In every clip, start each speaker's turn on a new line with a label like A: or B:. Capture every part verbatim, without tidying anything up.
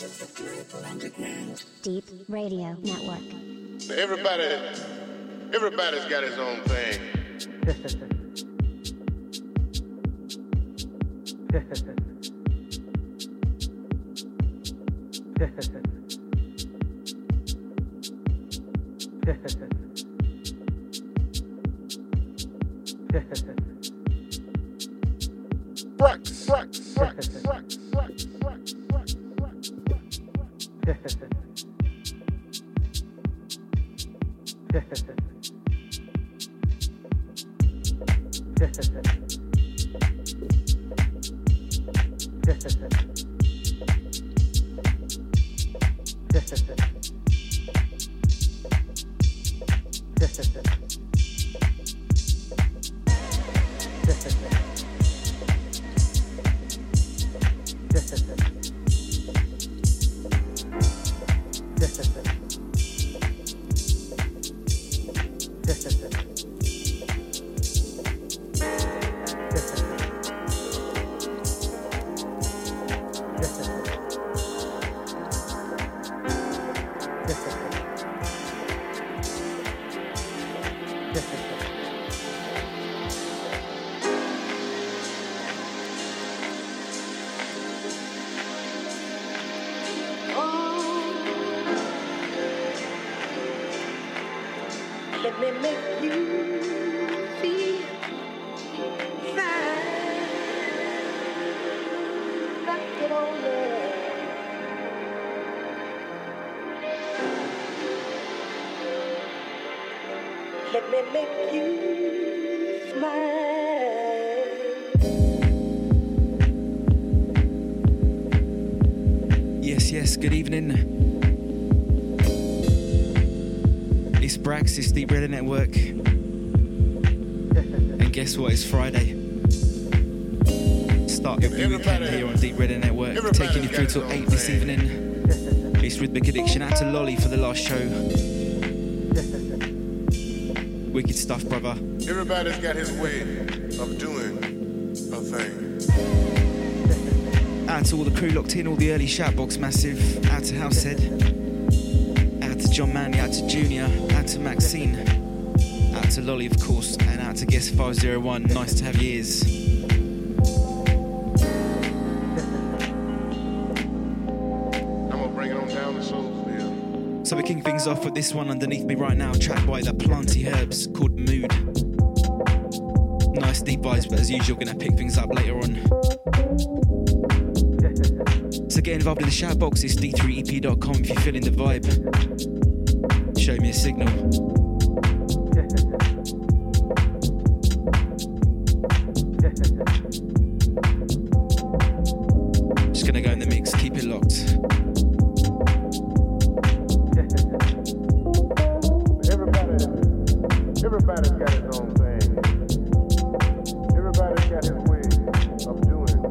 A: Deep Radio Network.
B: Everybody, everybody's got his own thing. Wax, wax, wax, wax, wax, wax, wax, wax.
C: Let me make you feel fine. Rock it over. Let me make you smile.
D: Yes, yes, good evening. It's Brax, it's Deep Radio Network. And guess what? It's Friday. Start your weekend here on Deep Radio Network. Taking you through till eight this evening. It's Rhythmic Addiction. Out to Lolly for the last show. Wicked stuff, brother.
B: Everybody's got his way of doing a thing.
D: Out to all the crew locked in, all the early shoutbox massive. Out to Househead. Out to John Manley, out to Junior, out to Maxine, out to Lolly of course, and out to Guest five oh one, nice to have your ears.
B: I'm gonna bring it on down the soul.
D: So we're kicking things off with this one underneath me right now, a track by the Planty Herbs called Mood. Nice deep vibes, but as usual gonna pick things up later on. So get involved in the shout box, it's d three e p dot com if you're feeling the vibe. Show me a signal. Just gonna go in the mix, keep it locked.
B: Everybody, everybody's got his own thing. Everybody's got his way of doing it.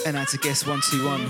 D: and out to Guest one two one.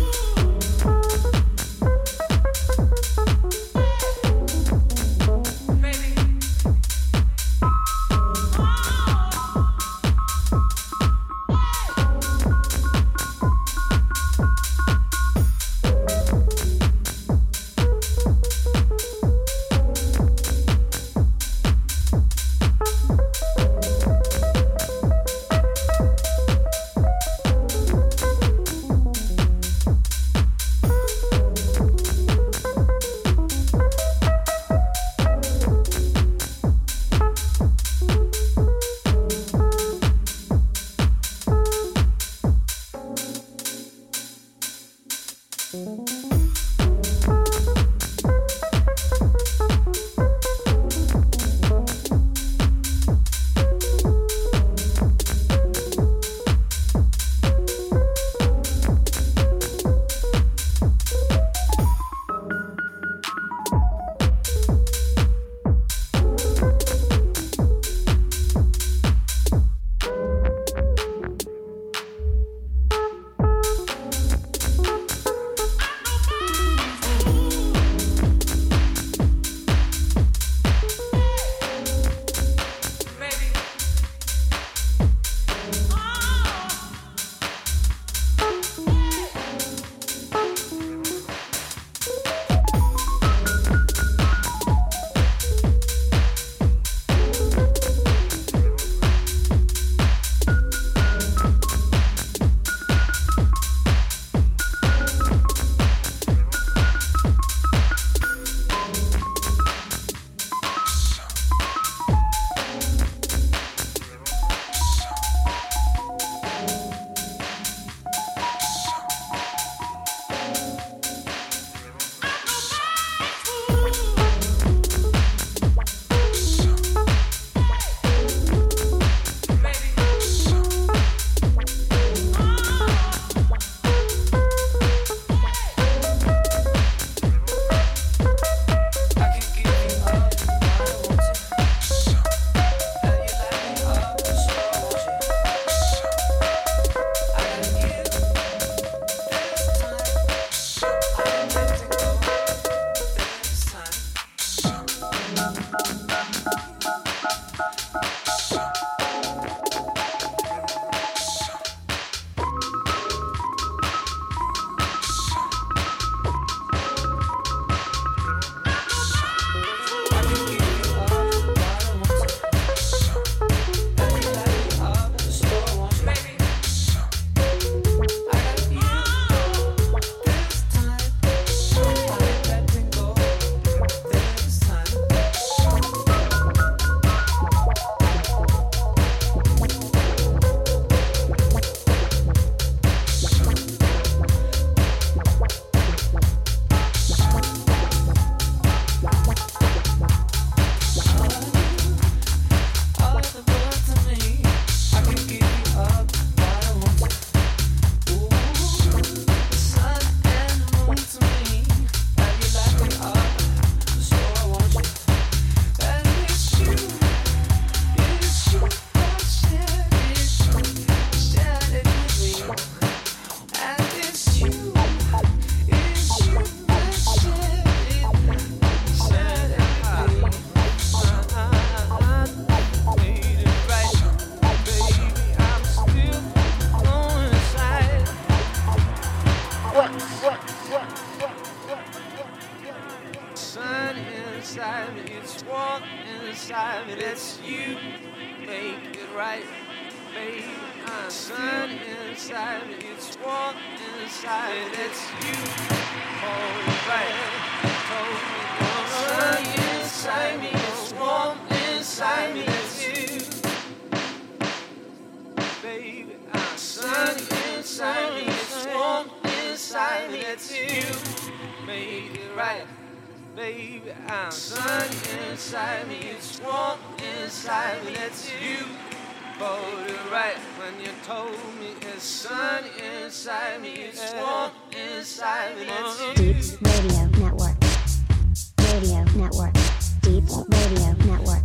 A: Deep Radio Network. Radio Network. Deep Radio Network.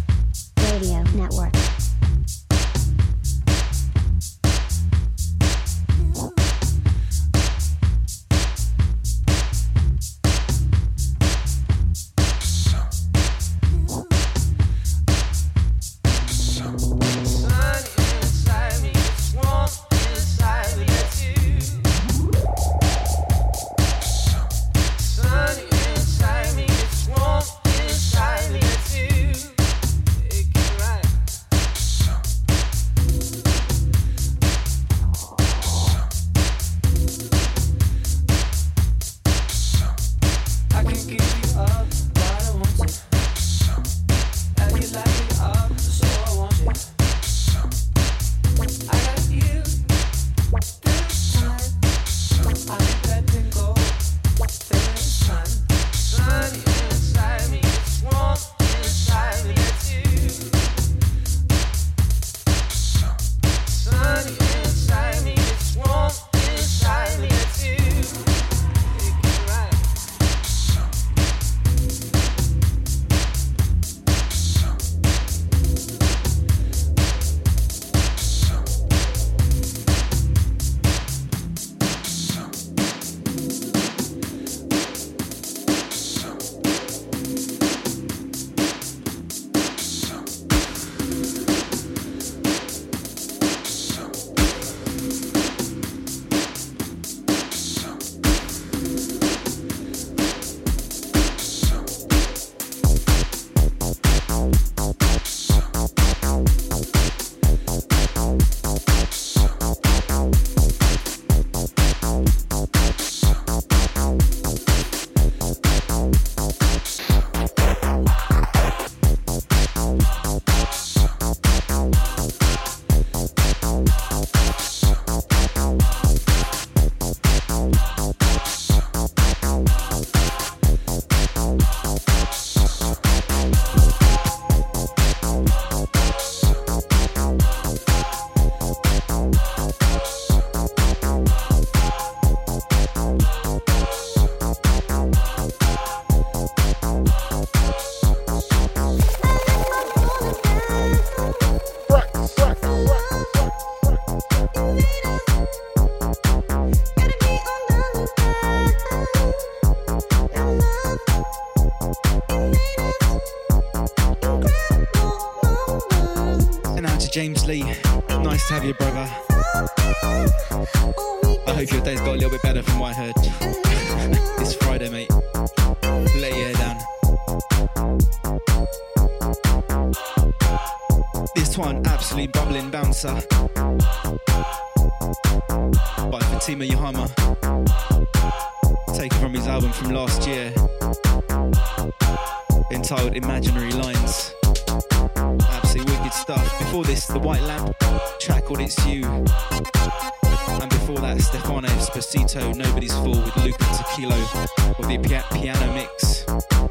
A: Radio Network.
D: James Lee, nice to have you, brother. I hope your day's got a little bit better from what I heard. It's Friday, mate. Let your hair down. This one, absolutely bubbling bouncer by Fatima Yohama, taken from his album from last year, entitled Imaginary Lines. Absolutely wicked stuff. Before this, The White Lamp, track called It's You. And before that, Stefano Esposito, Nobody's Fool with Luca Tequilo with the pia- piano mix.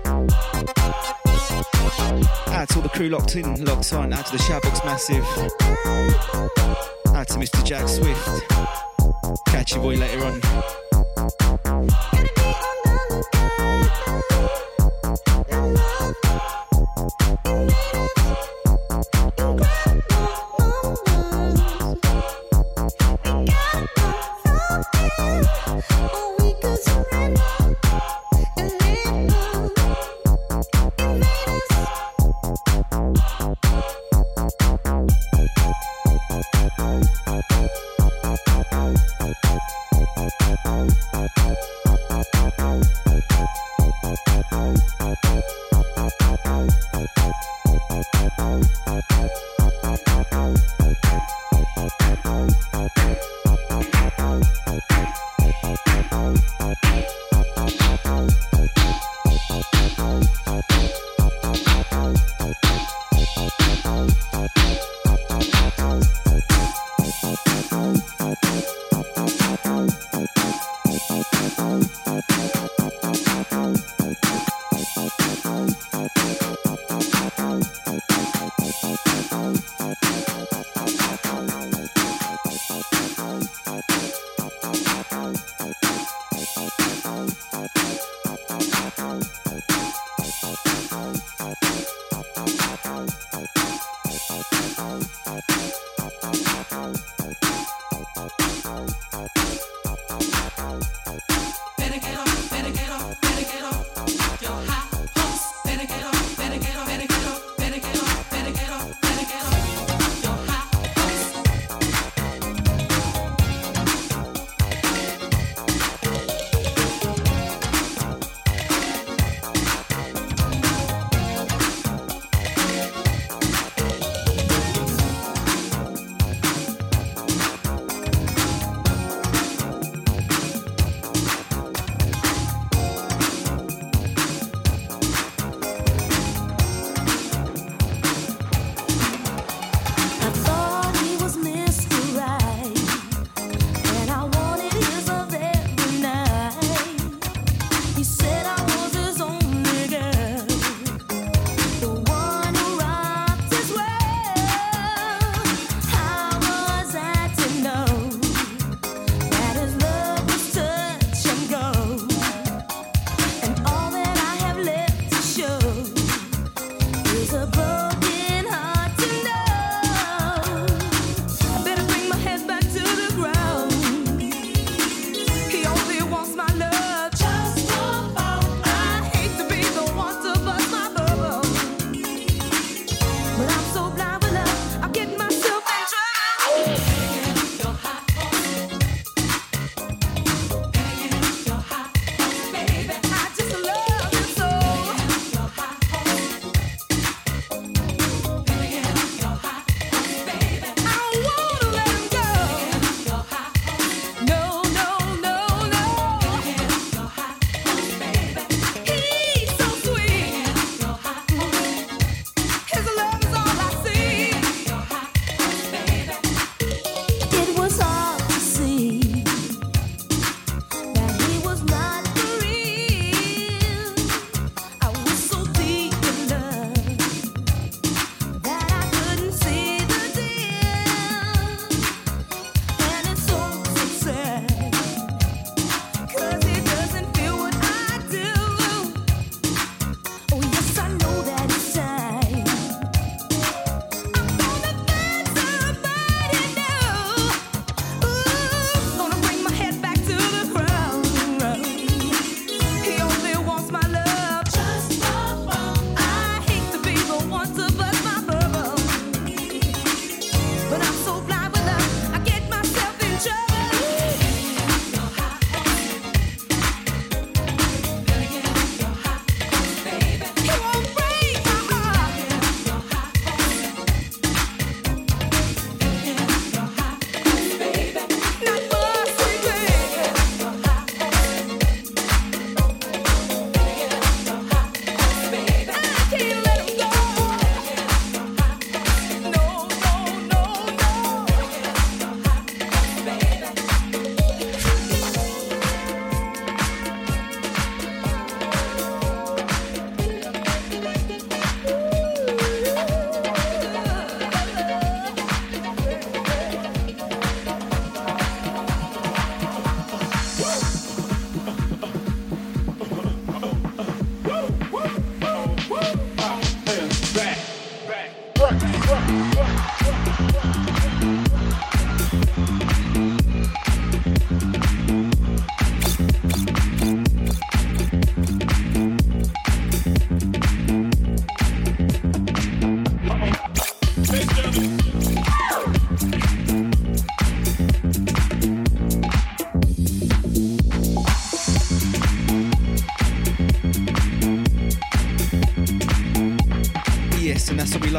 D: Out to all the crew locked in, locked on. Out to the Shoutbox Massive. Out to Mister Jack Swift. Catch you boy later on.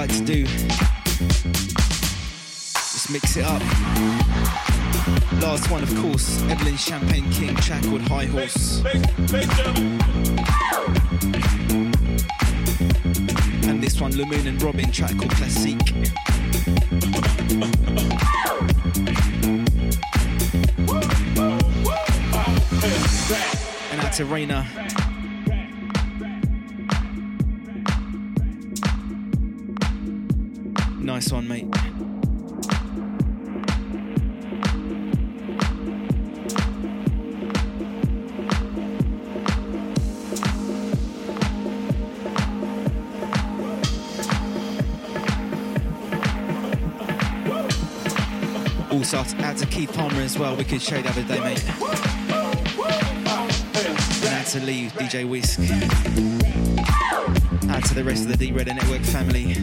D: like to do, just mix it up. Last one, of course, Evelyn Champagne King, track called High Horse. And this one, Lamoon and Robin, track called Classique. And out to Raina. Nice one, mate. Also out to Keith Palmer as well, wicked show the other day, mate. And out to Lee, D J Whisk. Out to the rest of the D-Redder Network family.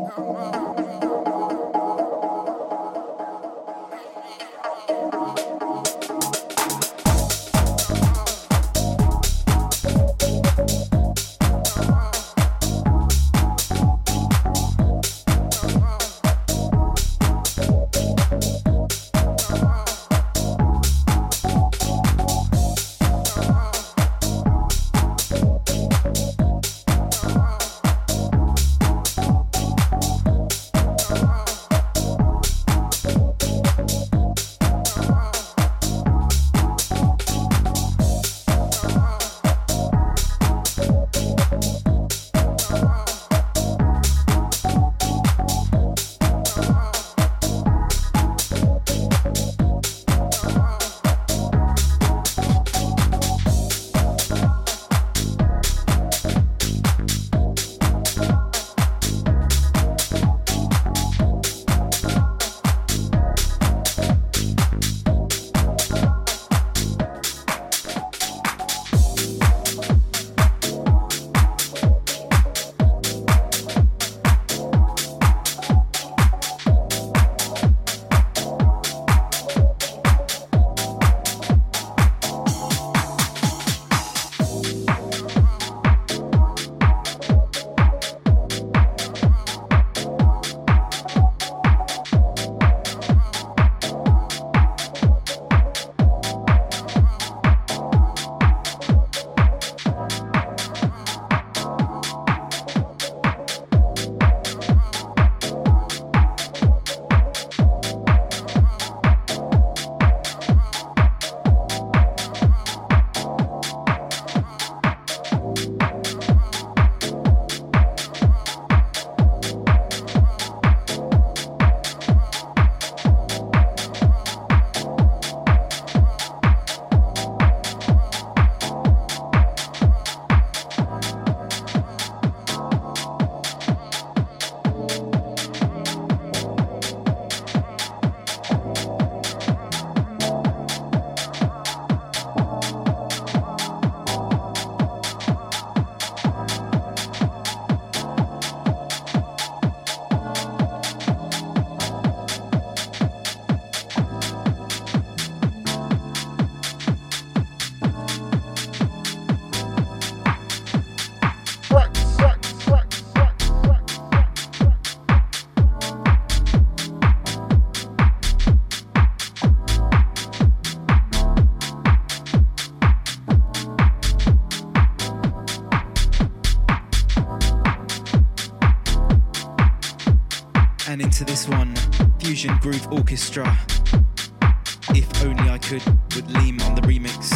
D: And into this one, Fusion Groove Orchestra. If Only I Could with Liam on the remix.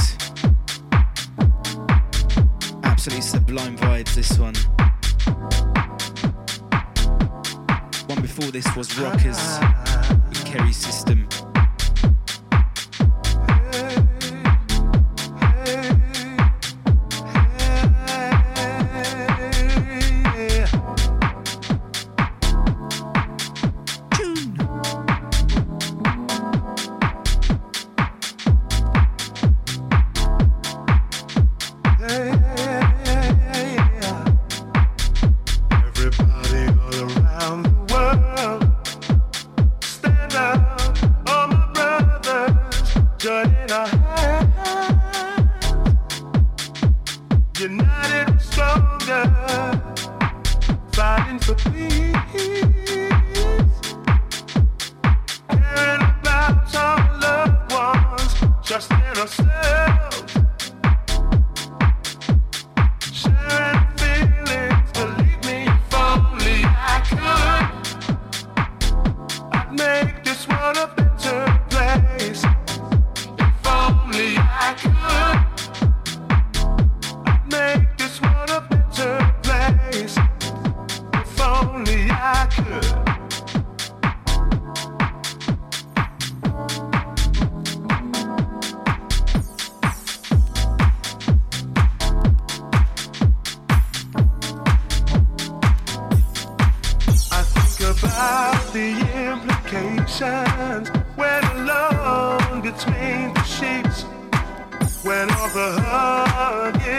D: Absolutely sublime vibes, this one. One before this was Rockers with Kerry's System.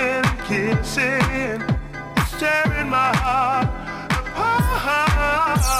E: Tearing my heart apart.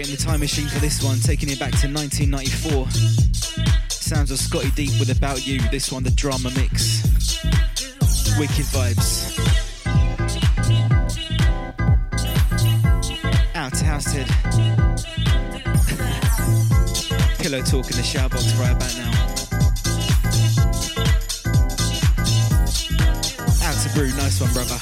D: the time machine for this one, taking it back to nineteen ninety-four. Sounds of Scotty Deep with About You, this one the drama mix. Wicked vibes. Out to Househead. Pillow talk in the shower box right about now. Out to Brew, nice one, brother.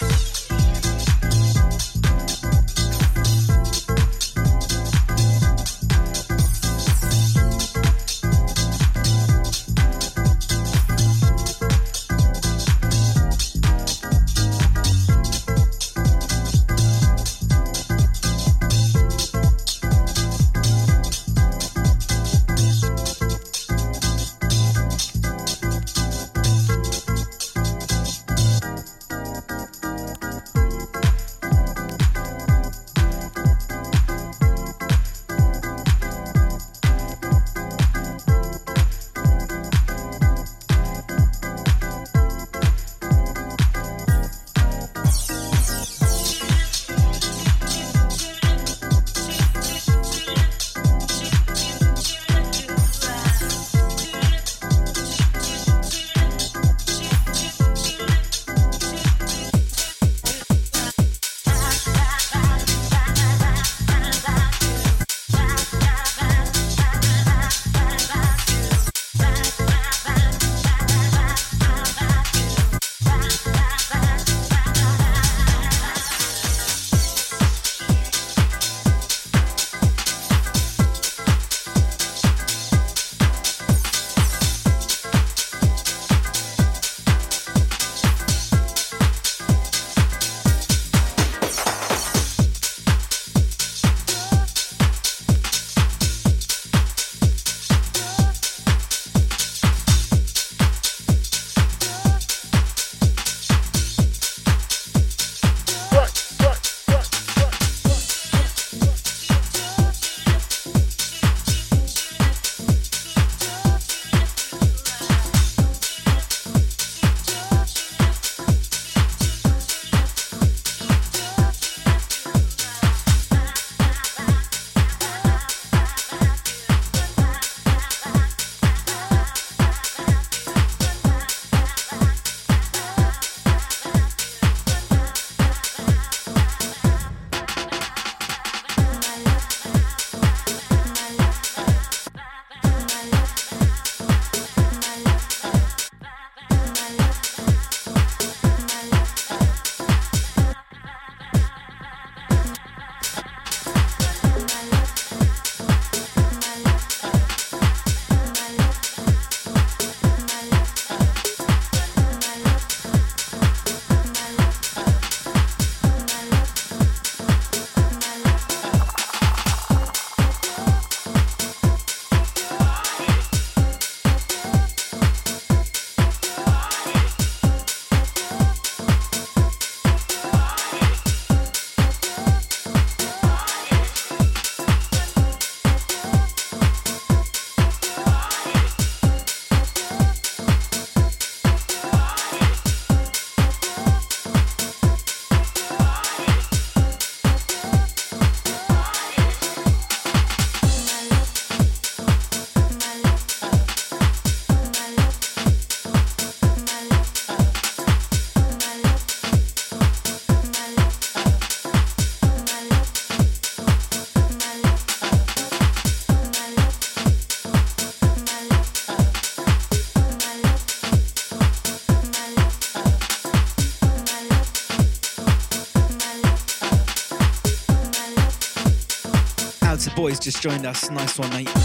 D: Boys just joined us, nice one, mate.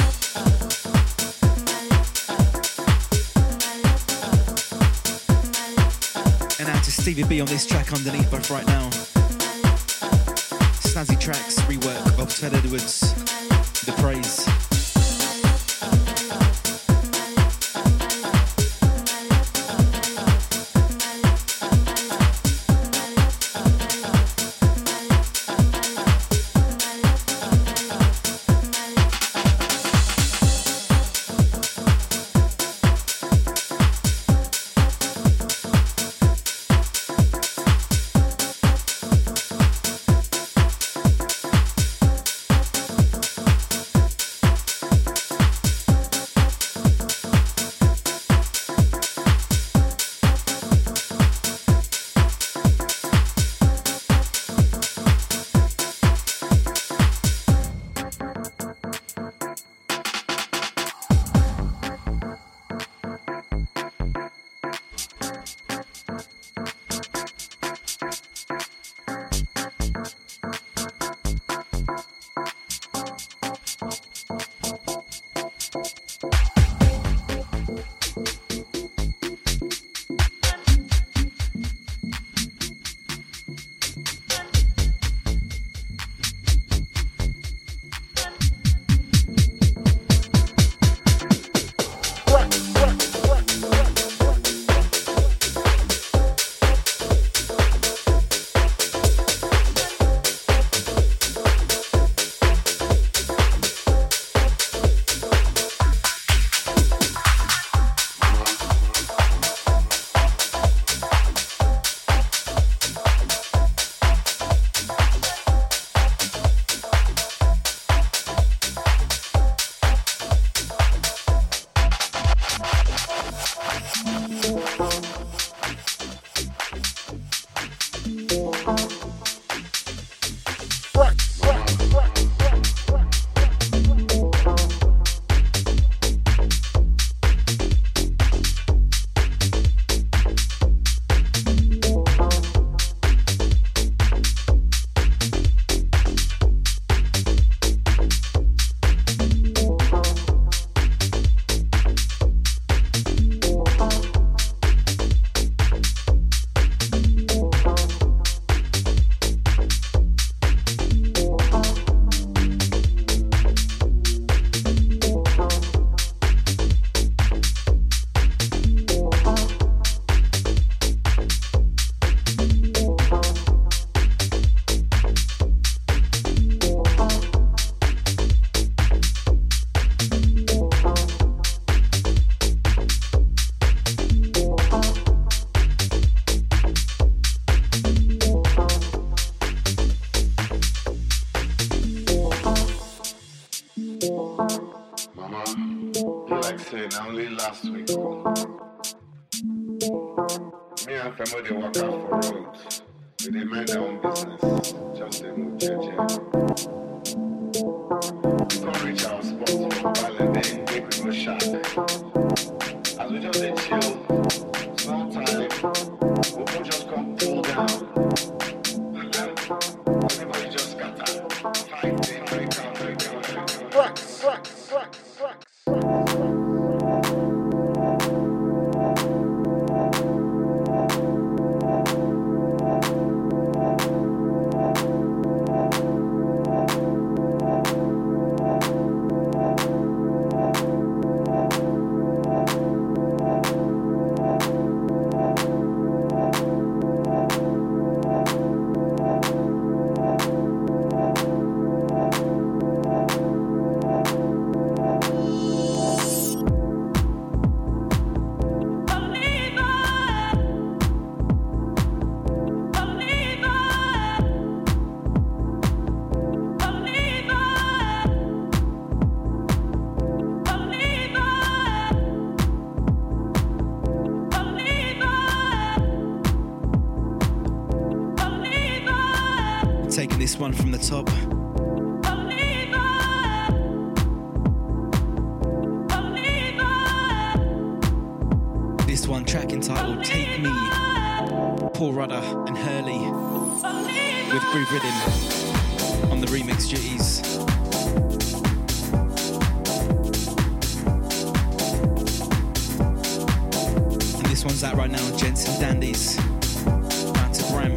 D: And out to Stevie B on this track underneath both right now. Snazzy Tracks, rework of Ted Edwards, The Praise.
B: yesterday, now only last week. Me and family they work out for roads. They dey mind their own business. Just they move, yeah, yeah. We can't reach our spots from Valentine, make we go sharp. As we just dey chill, small time, we will just come pull down. Everybody just scatter. Fight, fight, fight, fight, fight. Flex, flex, flex, flex.
D: One from the top. This one track entitled Take Me, Paul Rudder and Hurley with Groove Rhythm on the remix duties. And this one's out right now on Jensen Dandies. Out to Bram.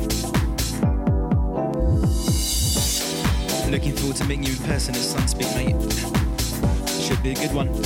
D: Looking forward to meeting you in person at Sunspeak, mate. Should be a good one.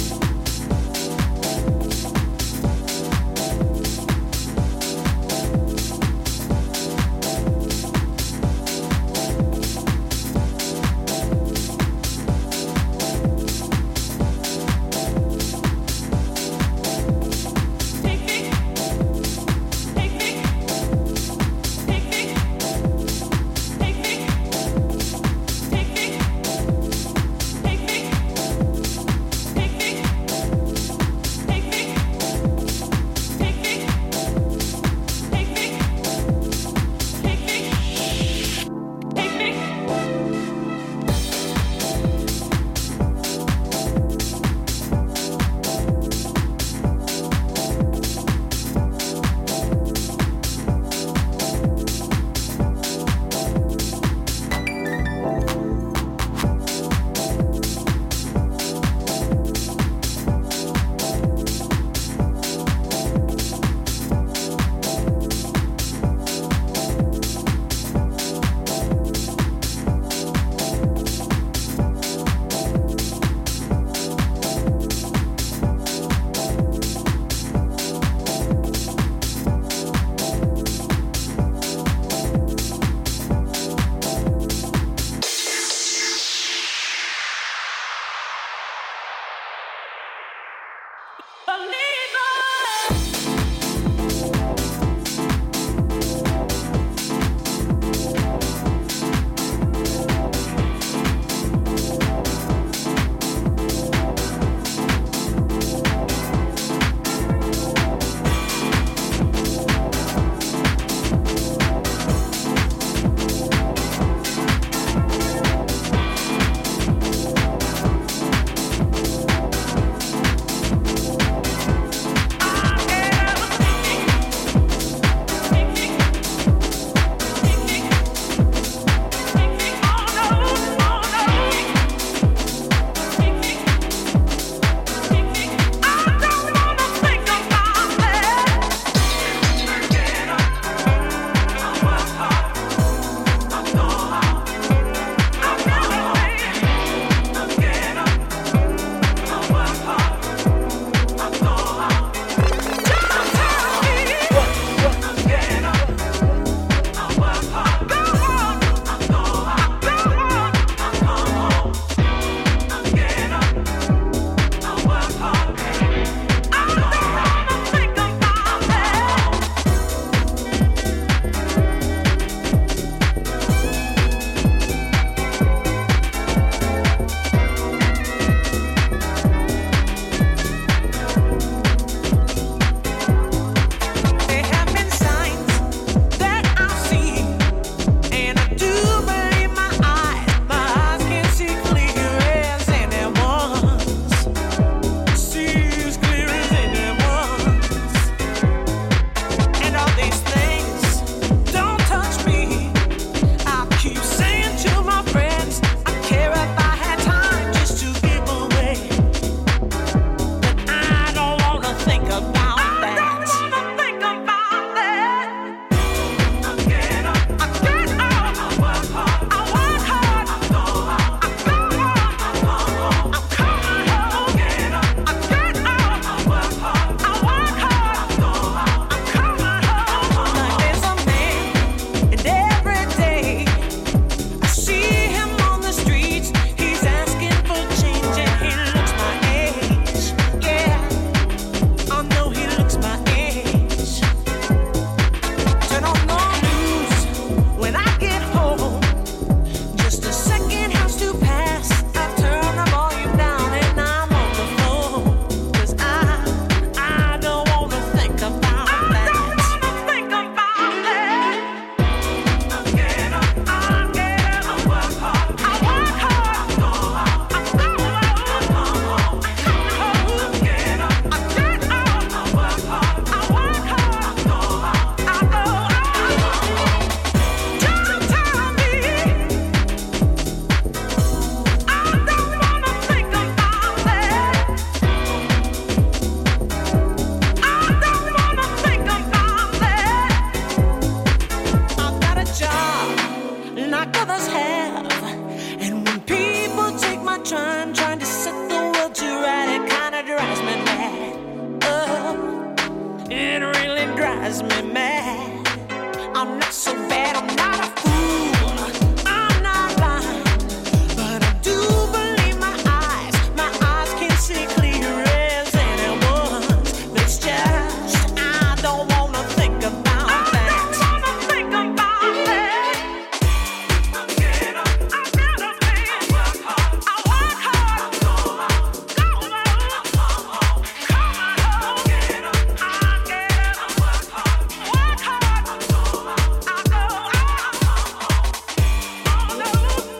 E: drives me mad. I'm not so bad, I'm not a fool, I'm not blind, but I do believe my eyes, my eyes can see clear as anyone. It's just, I don't wanna think about that. I don't wanna think about that. I get up, I gotta pay. I work hard, I work hard. Go on, go on, come on, come on. Get up, I get up, I work hard, work hard. Go on, I go on. Oh no, oh no,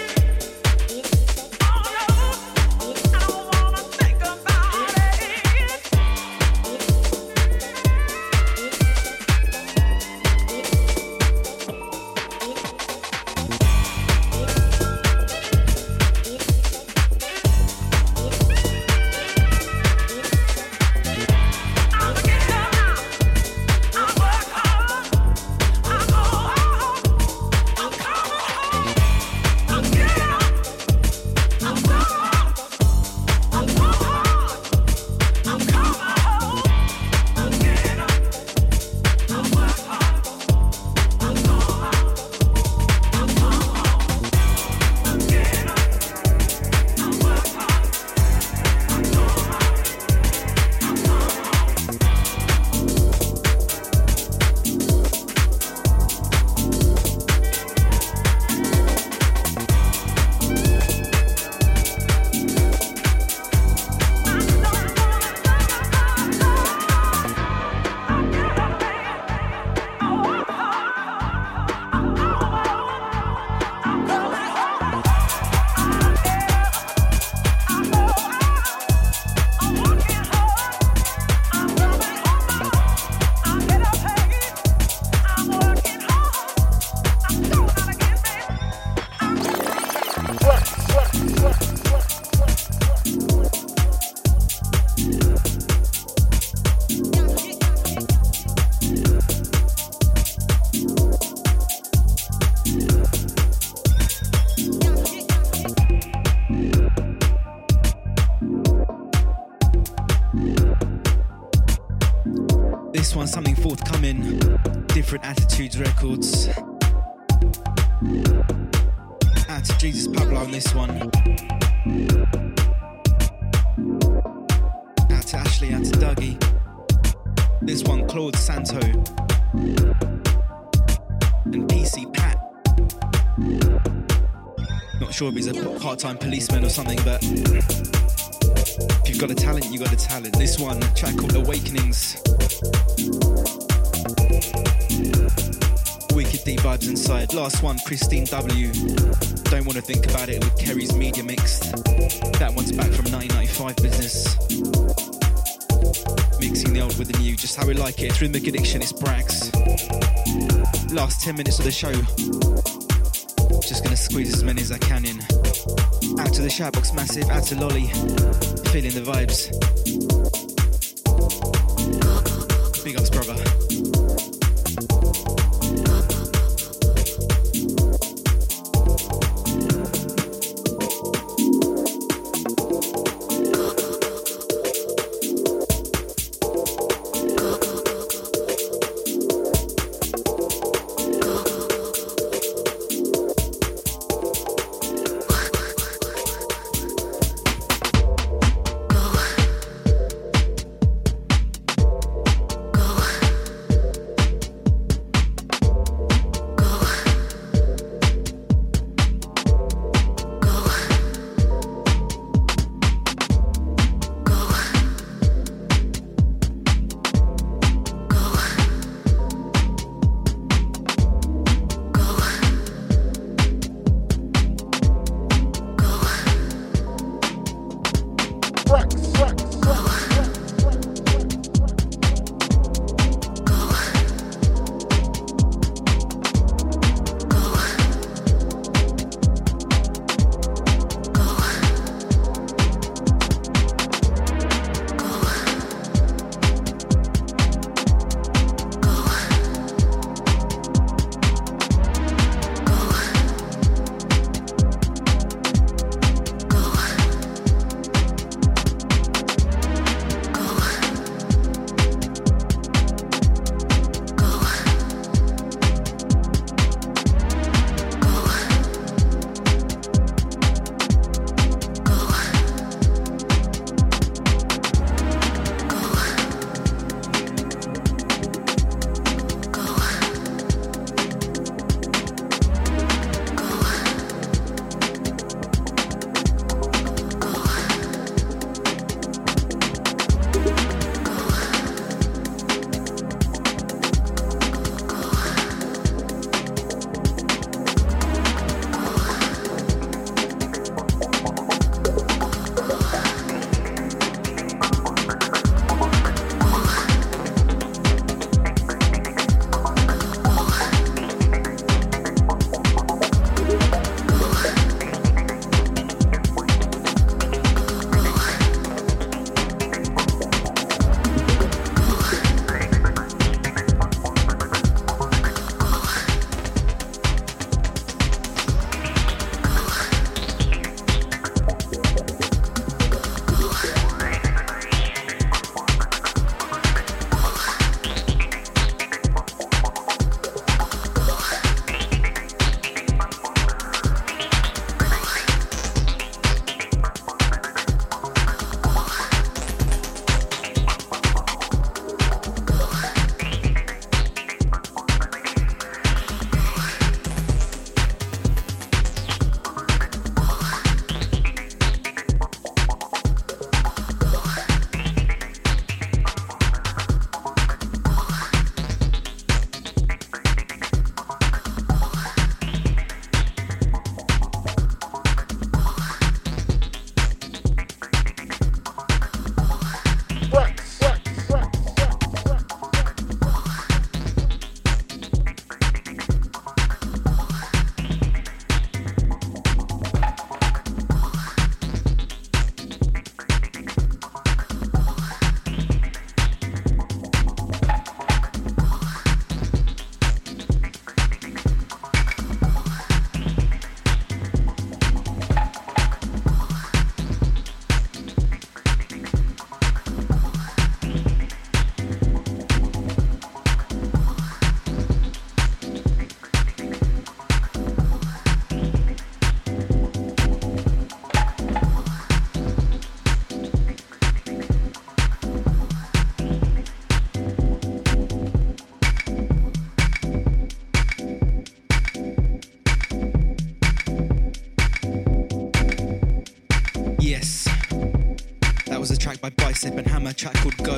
E: I don't wanna think about it. I'ma get up now. I work hard. I go on. I'm coming home. I get up. I'm gone. I'm hard. I'm coming home. I get up. I work hard. I go on. I'm home. I get up. I work hard. I go on.
D: This one's something forthcoming. Different Attitudes Records. Out to Jesus Pablo on this one. Out to Ashley, out to Dougie. This one, Claude Santo. And P C Pat. Not sure if he's a part-time policeman or something, but if you've got a talent, you got a talent. This one, a track called Awakenings. Wicked deep vibes inside. Last one, Christine W. Don't want to think about it with Kerry's Media Mix. That one's back from nineteen ninety-five business. Mixing the old with the new, just how we like it. It's Rhythmic Addiction, it's Brax. Last ten minutes of the show. Just gonna squeeze as many as I can in. Out to the Shoutbox Massive, out to Lolly. Feeling the vibes. Big ups, brother. Massive and Hammer, track called Go.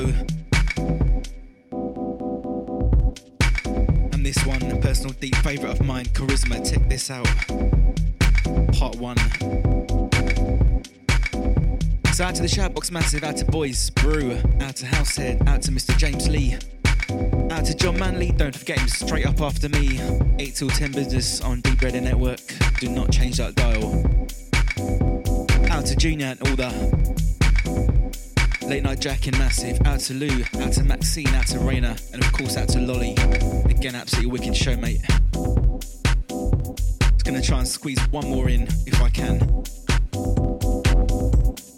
D: And this one, a personal deep favourite of mine, Charisma, check this out. Part one. So out to the Shoutbox Massive, out to Boys, Brew, out to Househead, out to Mister James Lee, out to John Manley, don't forget him straight up after me, eight till ten business on Deep Radio Network, do not change that dial. Out to Junior and all the Late Night Jack and Massive, out to Lou, out to Maxine, out to Raina, and of course out to Lolly. Again, absolutely wicked show, mate. Just gonna try and squeeze one more in if I can.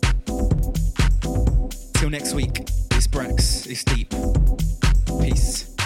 D: Till next week, it's Brax, it's Deep. Peace.